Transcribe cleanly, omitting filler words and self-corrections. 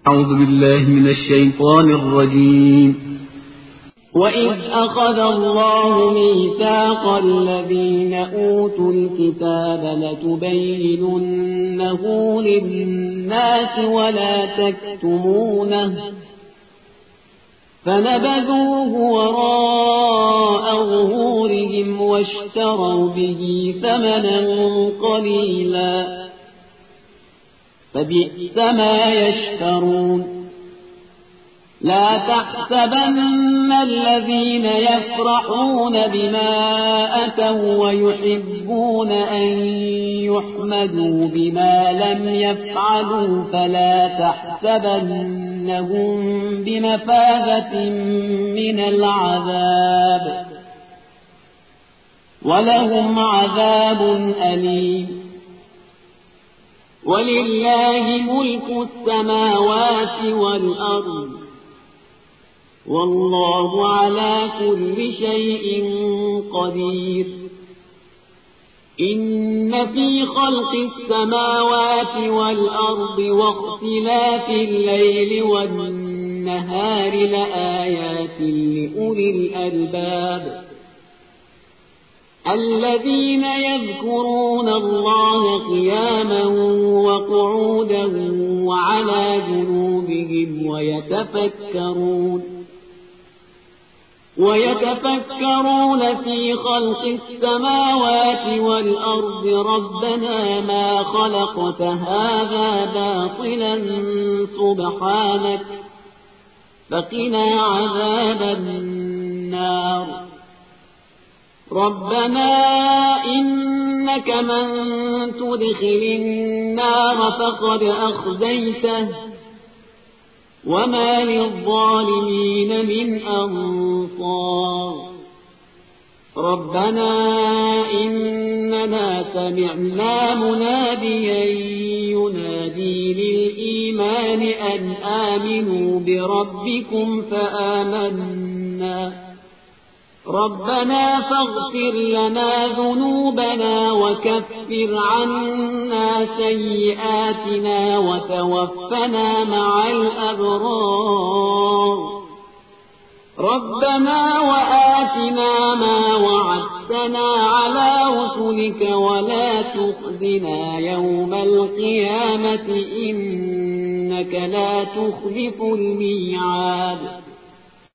أعوذ بالله من الشيطان الرجيم. وإذ أخذ الله ميثاق الذين أوتوا الكتاب لتبيننه للناس ولا تكتمونه فنبذوه وراء ظهورهم واشتروا به ثمنا قليلا فبئس ما يشترون. لا تحسبن الذين يفرحون بما أتوا ويحبون أن يحمدوا بما لم يفعلوا فلا تحسبنهم بمفازة من العذاب ولهم عذاب أليم. ولله ملك السماوات والأرض والله على كل شيء قدير. إن في خلق السماوات والأرض واختلاف الليل والنهار لآيات لأولي الألباب الذين يذكرون الله قياما وقعودا وعلى جنوبهم ويتفكرون في خلق السماوات والأرض ربنا ما خلقت هذا باطلا سبحانك فقنا عذاب النار. ربنا إنك من تدخل النار فقد أخزيته وما للظالمين من أنصار. ربنا إننا سمعنا مناديا ينادي للإيمان أن آمنوا بربكم فآمنا. ربنا فاغفر لنا ذنوبنا وكفر عنا سيئاتنا وتوفنا مع الأبرار. ربنا وآتنا ما وعدتنا على رسلك ولا تخزنا يوم القيامة إنك لا تخلف الميعاد.